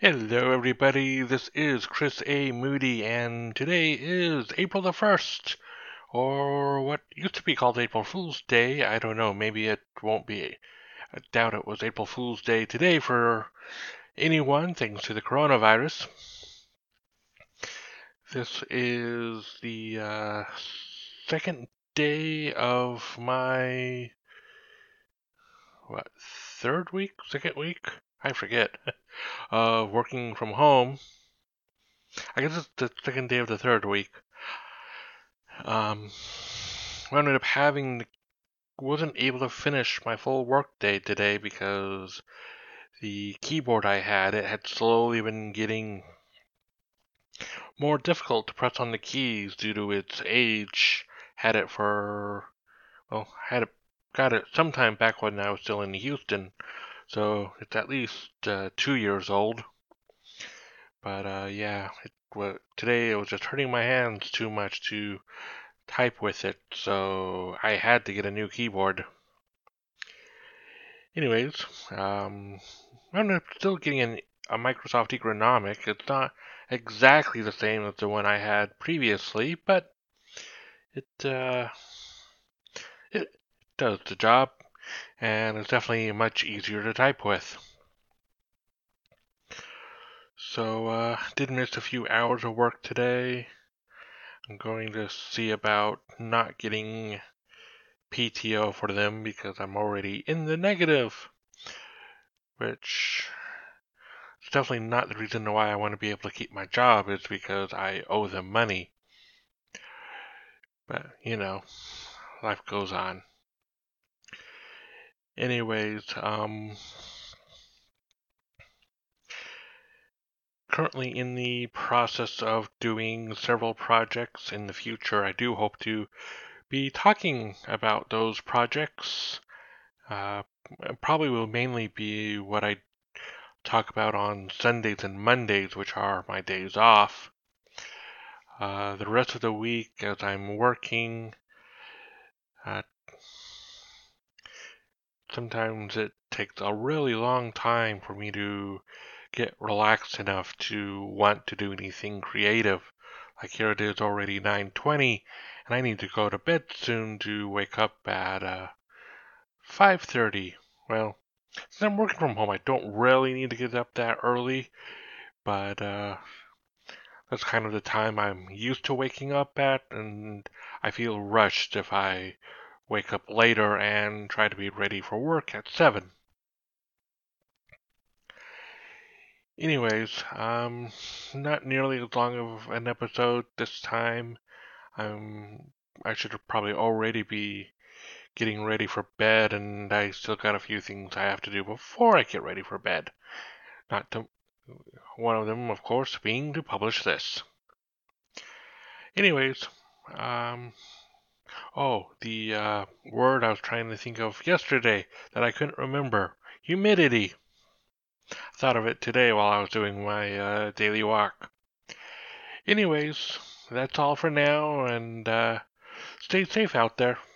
Hello, everybody. This is Chris A. Moody, and today is April the 1st, or what used to be called April Fool's Day. I don't know. Maybe it won't be. I doubt it was April Fool's Day today for anyone, thanks to the coronavirus. This is the second day of my, third week? Second week? I forget. Working from home. I guess it's the second day of the third week. I ended up wasn't able to finish my full work day today because the keyboard I had, it had slowly been getting more difficult to press on the keys due to its age. Had it for, got it sometime back when I was still in Houston, so it's at least 2 years old. But today it was just hurting my hands too much to type with it, so I had to get a new keyboard. Anyways, I'm still getting a Microsoft Economic. It's not exactly the same as the one I had previously, but it does the job, and it's definitely much easier to type with. So, did miss a few hours of work today. I'm going to see about not getting PTO for them because I'm already in the negative, which is definitely not the reason why I want to be able to keep my job. It's because I owe them money. But, life goes on. Anyways, currently in the process of doing several projects. In the future, I do hope to be talking about those projects. Probably will mainly be what I talk about on Sundays and Mondays, which are my days off. The rest of the week, as I'm working, sometimes it takes a really long time for me to get relaxed enough to want to do anything creative. Like here it is already 9:20, and I need to go to bed soon to wake up at 5:30. Well, since I'm working from home, I don't really need to get up that early, but that's kind of the time I'm used to waking up at, and I feel rushed if I wake up later and try to be ready for work at 7. Anyways, not nearly as long of an episode this time. I should probably already be getting ready for bed, and I still got a few things I have to do before I get ready for bed. One of them, of course, being to publish this. Anyways, the word I was trying to think of yesterday that I couldn't remember. Humidity. I thought of it today while I was doing my daily walk. Anyways, that's all for now, and stay safe out there.